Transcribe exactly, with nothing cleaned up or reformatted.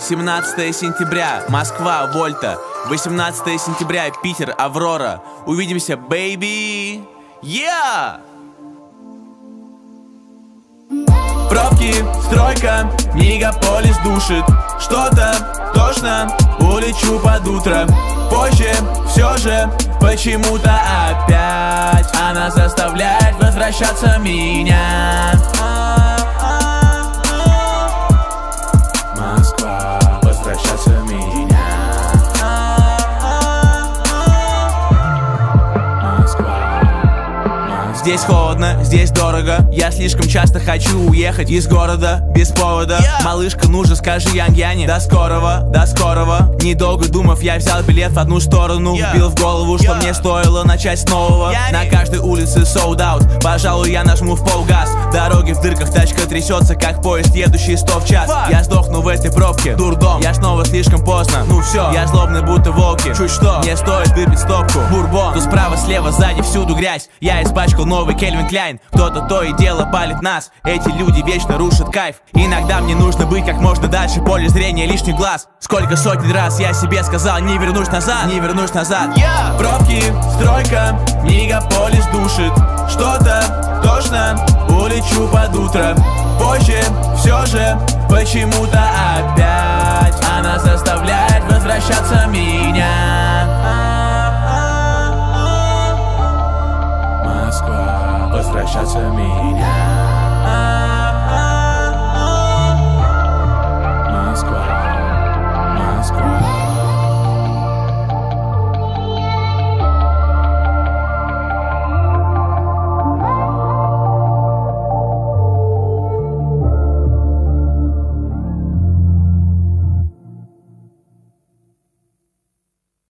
семнадцатое сентября, Москва, Вольта. восемнадцатое сентября, Питер, Аврора. Увидимся, бэйби! Yeah! Пробки, стройка, мегаполис душит. Что-то тошно, улечу под утро. Позже, все же, почему-то опять она заставляет возвращаться меня. Москва, возвращаться меня. Здесь холодно, здесь дорого. Я слишком часто хочу уехать из города без повода. yeah. Малышка, ну же скажи Ян-Яне до скорого, до скорого. Недолго думав, я взял билет в одну сторону. yeah. Бил в голову, что yeah. мне стоило начать с нового. yeah. На каждой улице sold out. Пожалуй, я нажму в полгаз. Дороги в дырках, тачка трясется, как поезд, едущий сто в час. Fuck. Я сдохну в этой пробке, дурдом. Я снова слишком поздно, ну все. Я злобный, будто волки. Чуть что, мне стоит выпить стопку бурбон. Тут справа, слева, сзади, всюду грязь. Я испачкал новый Кельвин Кляйн. Кто-то то и дело палит нас. Эти люди вечно рушат кайф. Иногда мне нужно быть как можно дальше, поле зрения лишних глаз. Сколько сотен раз я себе сказал: не вернусь назад, не вернусь назад. yeah. Пробки, стройка, мегаполис душит. Что-то тошно, улечу под утро. Позже, все же, почему-то опять она заставляет возвращаться меня. Москва, возвращаться меня.